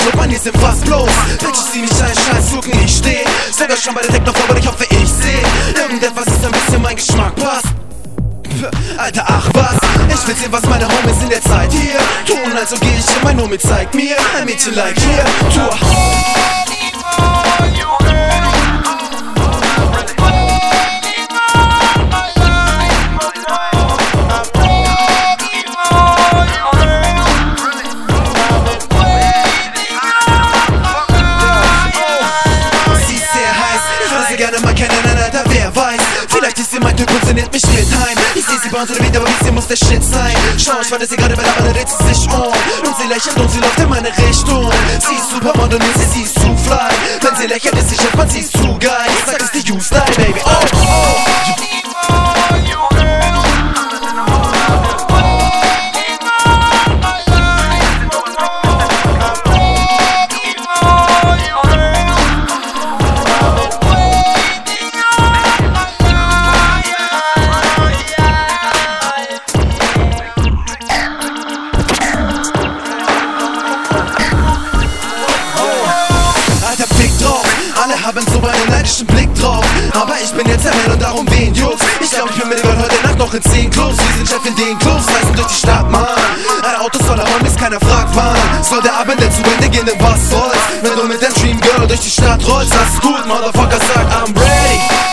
Club, man, hier sind fast bloß Bitches, die mich einen Scheiß gucken, ich steh sogar schon bei der Techno-Frau, aber ich hoffe, ich seh irgendetwas, ist ein bisschen mein Geschmack passt. Alter, ach was, ich will sehen, was meine Homies in der Zeit hier tun, also geh ich hin, mein Homie zeigt mir ein Mädchen like hier, Tour. Gerne mal kennenlernen, Alter, wer weiß. Vielleicht ist sie mein Typ und sie nimmt mich mit heim. Ich seh sie bei uns oder wieder, aber wie sie muss der Shit sein. Schau, ich fand sie gerade bei der Ballade, dreht sie sich um und sie lächelt und sie läuft in meine Richtung. Sie ist Supermodel und sie ist zu fly. Wenn sie lächelt, ist sie Chef, man, sie ist zu geil. Ich sag, ist die You-Style, Baby, oh, oh. Alle haben so einen neidischen Blick drauf, aber ich bin jetzt der Mann und darum wen juckt's. Ich glaub, ich bin mit dem Gott heute Nacht noch in 10 Clubs. Wir sind Chef in den Clubs, reisen durch die Stadt, Mann. Ein Auto voller Homies, keiner fragt wann soll der Abend denn zu Ende gehen, denn was soll's? Wenn du mit dem Dream Girl durch die Stadt rollst, das ist gut, Motherfucker sagt I'm ready.